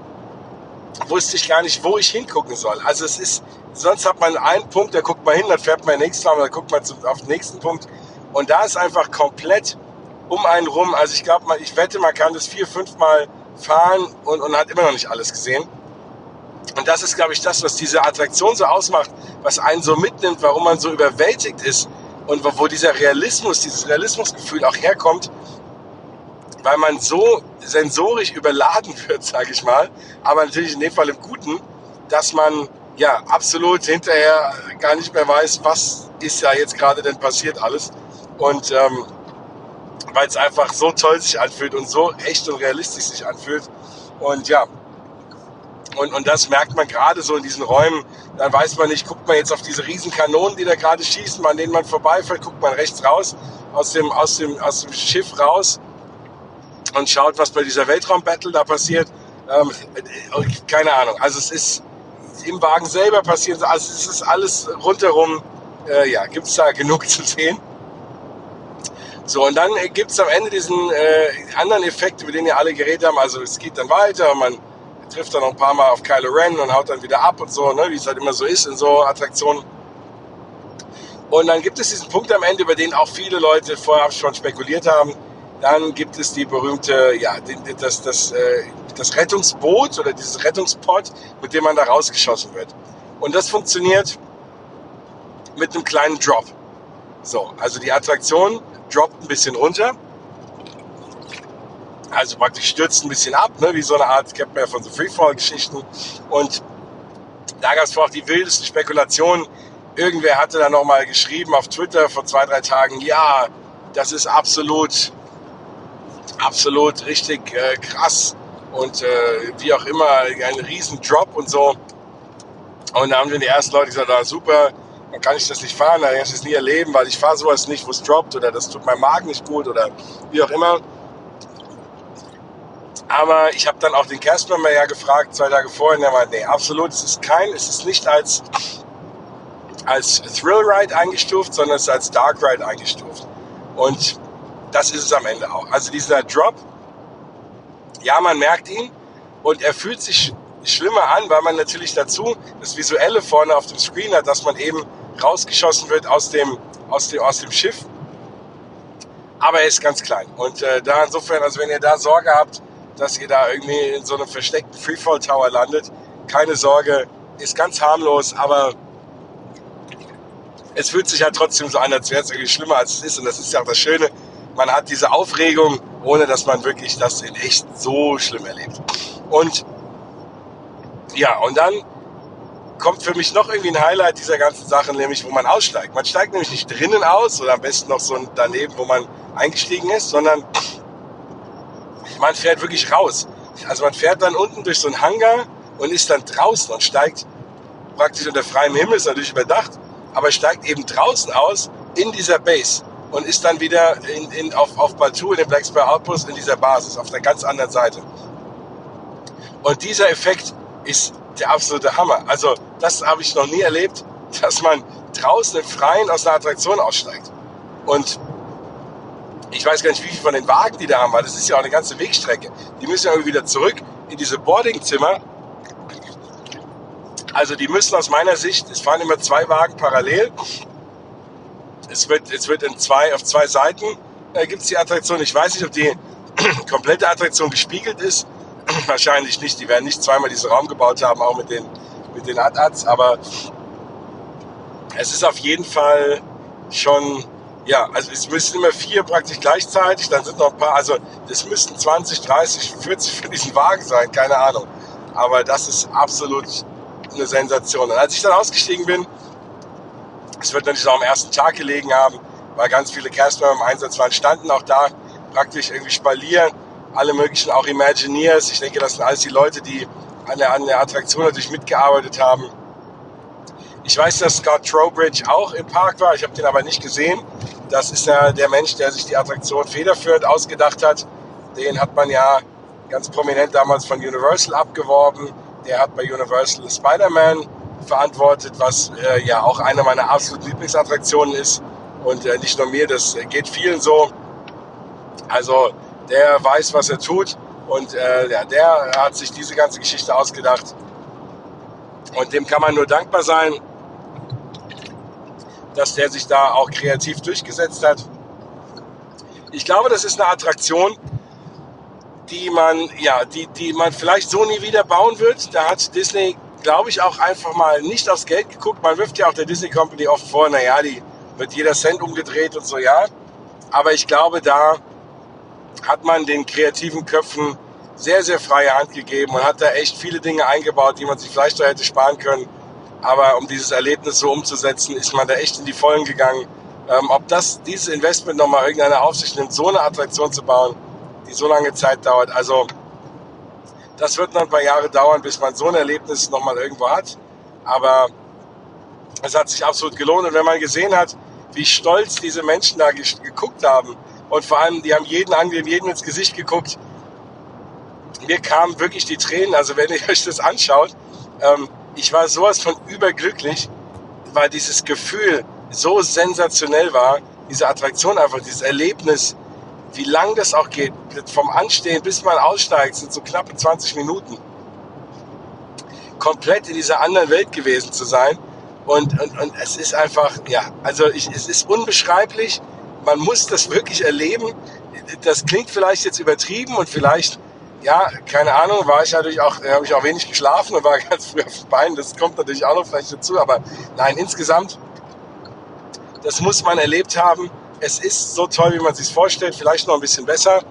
wusste ich gar nicht, wo ich hingucken soll. Also es ist, sonst hat man einen Punkt, da guckt man hin, dann fährt man den nächsten Mal, dann guckt man auf den nächsten Punkt. Und da ist einfach komplett um einen rum. Also ich glaube, ich wette, man kann das vier, fünf Mal fahren und, und hat immer noch nicht alles gesehen. Und das ist, glaube ich, das, was diese Attraktion so ausmacht, was einen so mitnimmt, warum man so überwältigt ist und wo dieser Realismus, dieses Realismusgefühl auch herkommt, weil man so sensorisch überladen wird, sage ich mal, aber natürlich in dem Fall im Guten, dass man ja absolut hinterher gar nicht mehr weiß, was ist ja jetzt gerade denn passiert alles. Und ähm, weil es einfach so toll sich anfühlt und so echt und realistisch sich anfühlt. Und ja, Und, und das merkt man gerade so in diesen Räumen. Dann weiß man nicht, guckt man jetzt auf diese riesen Kanonen, die da gerade schießen, an denen man vorbeifährt, guckt man rechts raus, aus dem, aus dem, aus dem Schiff raus und schaut, was bei dieser Weltraum-Battle da passiert. Ähm, keine Ahnung. Also es ist im Wagen selber passiert, also es ist alles rundherum, äh, ja, gibt es da genug zu sehen. So, und dann gibt es am Ende diesen äh, anderen Effekt, über den ja alle geredet haben. Also es geht dann weiter, man trifft dann noch ein paar Mal auf Kylo Ren und haut dann wieder ab und so, ne, wie es halt immer so ist in so Attraktionen. Und dann gibt es diesen Punkt am Ende, über den auch viele Leute vorher schon spekuliert haben. Dann gibt es die berühmte, ja, das, das, das Rettungsboot oder dieses Rettungspod, mit dem man da rausgeschossen wird. Und das funktioniert mit einem kleinen Drop. So, also die Attraktion droppt ein bisschen runter. Also praktisch stürzt ein bisschen ab, ne, wie so eine Art, kennt man ja von so Freefall-Geschichten. Und da gab es auch die wildesten Spekulationen. Irgendwer hatte da nochmal geschrieben auf Twitter vor zwei, drei Tagen, ja, das ist absolut, absolut richtig äh, krass und äh, wie auch immer, ein riesen Drop und so. Und da haben dann die ersten Leute gesagt, ah, super, dann kann ich das nicht fahren, dann kann ich das nie erleben, weil ich fahre sowas nicht, wo es droppt oder das tut meinem Magen nicht gut oder wie auch immer. Aber ich habe dann auch den Casper mal ja gefragt, zwei Tage vorher, und er meinte, nee, absolut, es ist kein, es ist nicht als, als Thrill Ride eingestuft, sondern es ist als Dark Ride eingestuft. Und das ist es am Ende auch. Also dieser Drop, ja, man merkt ihn und er fühlt sich schlimmer an, weil man natürlich dazu das Visuelle vorne auf dem Screen hat, dass man eben rausgeschossen wird aus dem, aus dem, aus dem Schiff. Aber er ist ganz klein. Und äh, da insofern, also wenn ihr da Sorge habt, dass ihr da irgendwie in so einem versteckten Freefall Tower landet, keine Sorge, ist ganz harmlos, aber es fühlt sich halt trotzdem so an, als wäre es irgendwie schlimmer, als es ist. Und das ist ja auch das Schöne, man hat diese Aufregung, ohne dass man wirklich das in echt so schlimm erlebt. Und ja, und dann kommt für mich noch irgendwie ein Highlight dieser ganzen Sache, nämlich wo man aussteigt. Man steigt nämlich nicht drinnen aus oder am besten noch so daneben, wo man eingestiegen ist, sondern man fährt wirklich raus. Also man fährt dann unten durch so einen Hangar und ist dann draußen und steigt praktisch unter freiem Himmel, ist natürlich überdacht, aber steigt eben draußen aus in dieser Base und ist dann wieder in, in, auf, auf Batuu in dem Black Spire Outpost in dieser Basis auf der ganz anderen Seite. Und dieser Effekt ist der absolute Hammer. Also das habe ich noch nie erlebt, dass man draußen im Freien aus einer Attraktion aussteigt. Und ich weiß gar nicht, wie viele von den Wagen die da haben, weil das ist ja auch eine ganze Wegstrecke. Die müssen ja irgendwie wieder zurück in diese Boardingzimmer. Also die müssen aus meiner Sicht, es fahren immer zwei Wagen parallel. Es wird, es wird in zwei, auf zwei Seiten äh, gibt es die Attraktion. Ich weiß nicht, ob die komplette Attraktion gespiegelt ist. Wahrscheinlich nicht. Die werden nicht zweimal diesen Raum gebaut haben, auch mit den, mit den Ad-Ads. Aber es ist auf jeden Fall schon, ja, also es müssen immer vier praktisch gleichzeitig. Dann sind noch ein paar, also das müssten zwanzig, dreißig, vierzig für diesen Wagen sein. Keine Ahnung. Aber das ist absolut eine Sensation. Und als ich dann ausgestiegen bin, es wird natürlich auch am ersten Tag gelegen haben, weil ganz viele Castmember im Einsatz waren, standen auch da praktisch irgendwie spalieren, alle möglichen, auch Imagineers. Ich denke, das sind alles die Leute, die an der, an der Attraktion natürlich mitgearbeitet haben. Ich weiß, dass Scott Trowbridge auch im Park war, ich habe den aber nicht gesehen. Das ist ja der Mensch, der sich die Attraktion federführend ausgedacht hat. Den hat man ja ganz prominent damals von Universal abgeworben. Der hat bei Universal Spider-Man verantwortet, was äh, ja auch eine meiner absoluten Lieblingsattraktionen ist. Und äh, nicht nur mir, das geht vielen so. Also der weiß, was er tut. Und äh, ja, der hat sich diese ganze Geschichte ausgedacht. Und dem kann man nur dankbar sein, dass der sich da auch kreativ durchgesetzt hat. Ich glaube, das ist eine Attraktion, die man, ja, die, die man vielleicht so nie wieder bauen wird. Da hat Disney, glaube ich, auch einfach mal nicht aufs Geld geguckt. Man wirft ja auch der Disney Company oft vor, naja, die wird jeder Cent umgedreht und so, ja. Aber ich glaube, da hat man den kreativen Köpfen sehr, sehr freie Hand gegeben und hat da echt viele Dinge eingebaut, die man sich vielleicht noch hätte sparen können. Aber um dieses Erlebnis so umzusetzen, ist man da echt in die Vollen gegangen. Ähm, ob das, dieses Investment nochmal irgendeine Aufsicht nimmt, so eine Attraktion zu bauen, die so lange Zeit dauert. Also das wird noch ein paar Jahre dauern, bis man so ein Erlebnis nochmal irgendwo hat. Aber es hat sich absolut gelohnt. Und wenn man gesehen hat, wie stolz diese Menschen da geguckt haben und vor allem, die haben jeden angegeben, jeden ins Gesicht geguckt, mir kamen wirklich die Tränen. Also wenn ihr euch das anschaut, ähm, ich war sowas von überglücklich, weil dieses Gefühl so sensationell war, diese Attraktion einfach, dieses Erlebnis, wie lang das auch geht, vom Anstehen bis man aussteigt, sind so knappe zwanzig Minuten. Komplett in dieser anderen Welt gewesen zu sein. Und, und, und es ist einfach, ja, also ich, es ist unbeschreiblich. Man muss das wirklich erleben. Das klingt vielleicht jetzt übertrieben und vielleicht, ja, keine Ahnung, war ich natürlich auch, habe ich auch wenig geschlafen und war ganz früh auf den Beinen. Das kommt natürlich auch noch vielleicht dazu. Aber nein, insgesamt, das muss man erlebt haben. Es ist so toll, wie man es sich vorstellt, vielleicht noch ein bisschen besser.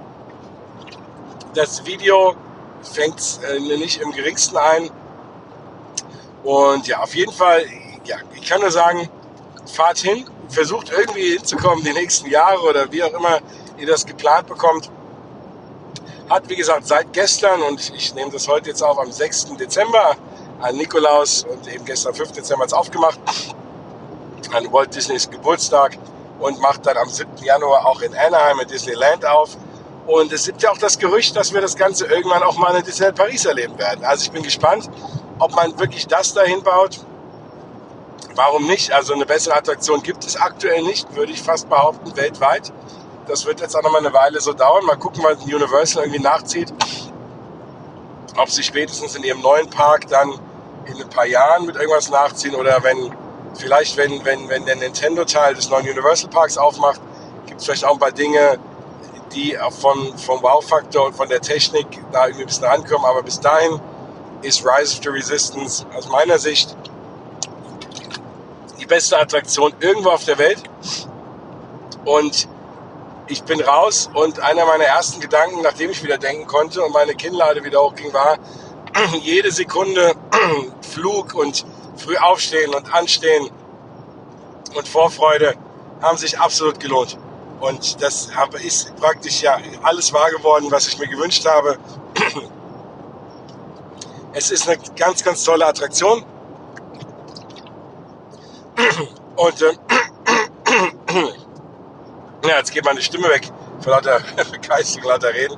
Das Video fängt äh, nicht im geringsten ein. Und ja, auf jeden Fall, ja, ich kann nur sagen, fahrt hin, versucht irgendwie hinzukommen die nächsten Jahre oder wie auch immer ihr das geplant bekommt. Hat, wie gesagt, seit gestern, und ich, ich nehme das heute jetzt auf, am sechsten Dezember, an Nikolaus und eben gestern am fünften Dezember hat es aufgemacht, an Walt Disneys Geburtstag. Und macht dann am siebten Januar auch in Anaheim in Disneyland auf. Und es gibt ja auch das Gerücht, dass wir das Ganze irgendwann auch mal in Disneyland Paris erleben werden. Also ich bin gespannt, ob man wirklich das dahin baut. Warum nicht? Also eine bessere Attraktion gibt es aktuell nicht, würde ich fast behaupten, weltweit. Das wird jetzt auch noch mal eine Weile so dauern. Mal gucken, was Universal irgendwie nachzieht. Ob sie spätestens in ihrem neuen Park dann in ein paar Jahren mit irgendwas nachziehen oder wenn Vielleicht, wenn, wenn, wenn der Nintendo-Teil des neuen Universal Parks aufmacht, gibt es vielleicht auch ein paar Dinge, die von, vom Wow-Faktor und von der Technik da irgendwie ein bisschen rankommen. Aber bis dahin ist Rise of the Resistance aus meiner Sicht die beste Attraktion irgendwo auf der Welt. Und ich bin raus und einer meiner ersten Gedanken, nachdem ich wieder denken konnte und meine Kinnlade wieder hochging, war, jede Sekunde Flug und früh aufstehen und anstehen und Vorfreude haben sich absolut gelohnt. Und das ist praktisch ja alles wahr geworden, was ich mir gewünscht habe. Es ist eine ganz, ganz tolle Attraktion. Und äh, ja, jetzt geht meine Stimme weg vor lauter Begeisterung, lauter Reden.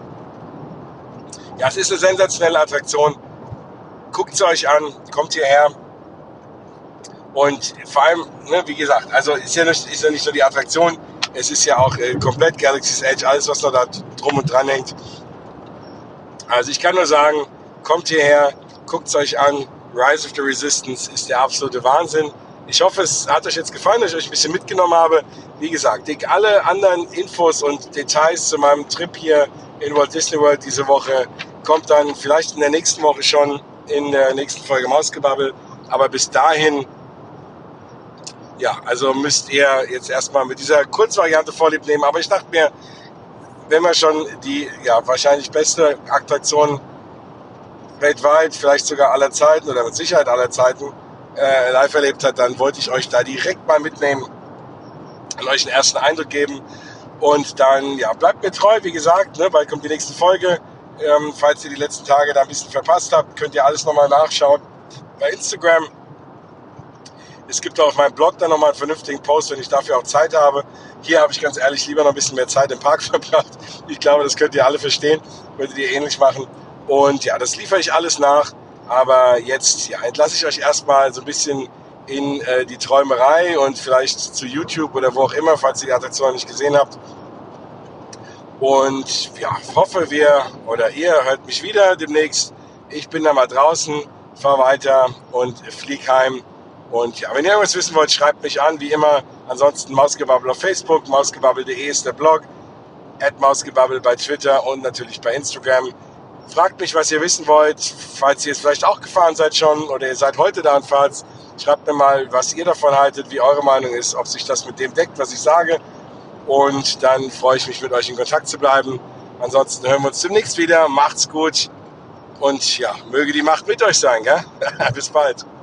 Ja, es ist eine sensationelle Attraktion. Guckt es euch an, kommt hierher. Und vor allem, ne, wie gesagt, also ist ja, nicht, ist ja nicht nur die Attraktion, es ist ja auch äh, komplett Galaxy's Edge, alles was noch da drum und dran hängt. Also ich kann nur sagen, kommt hierher, guckt es euch an. Rise of the Resistance ist der absolute Wahnsinn. Ich hoffe, es hat euch jetzt gefallen, dass ich euch ein bisschen mitgenommen habe. Wie gesagt, alle anderen Infos und Details zu meinem Trip hier in Walt Disney World diese Woche kommt dann vielleicht in der nächsten Woche schon in der nächsten Folge Mausgebabbel. Aber bis dahin, ja, also müsst ihr jetzt erstmal mit dieser Kurzvariante Vorlieb nehmen. Aber ich dachte mir, wenn man schon die ja, wahrscheinlich beste Attraktion weltweit, vielleicht sogar aller Zeiten oder mit Sicherheit aller Zeiten äh, live erlebt hat, dann wollte ich euch da direkt mal mitnehmen und euch einen ersten Eindruck geben. Und dann, ja, bleibt mir treu, wie gesagt, ne, bald kommt die nächste Folge. Ähm, falls ihr die letzten Tage da ein bisschen verpasst habt, könnt ihr alles nochmal nachschauen bei Instagram. Es gibt auch auf meinem Blog dann nochmal einen vernünftigen Post, wenn ich dafür auch Zeit habe. Hier habe ich ganz ehrlich lieber noch ein bisschen mehr Zeit im Park verbracht. Ich glaube, das könnt ihr alle verstehen, würdet ihr ähnlich machen. Und ja, das liefere ich alles nach. Aber jetzt ja, entlasse ich euch erstmal so ein bisschen in äh, die Träumerei und vielleicht zu YouTube oder wo auch immer, falls ihr die Attraktion nicht gesehen habt. Und ja, hoffe wir oder ihr hört mich wieder demnächst. Ich bin da mal draußen, fahre weiter und flieg heim. Und ja, wenn ihr irgendwas wissen wollt, schreibt mich an, wie immer. Ansonsten Mausgebabbel auf Facebook, mausgebabbel punkt de ist der Blog, at mausgebabbel bei Twitter und natürlich bei Instagram. Fragt mich, was ihr wissen wollt, falls ihr es vielleicht auch gefahren seid schon oder ihr seid heute da und fahrt. Schreibt mir mal, was ihr davon haltet, wie eure Meinung ist, ob sich das mit dem deckt, was ich sage. Und dann freue ich mich, mit euch in Kontakt zu bleiben. Ansonsten hören wir uns demnächst wieder. Macht's gut und ja, möge die Macht mit euch sein, gell? Bis bald.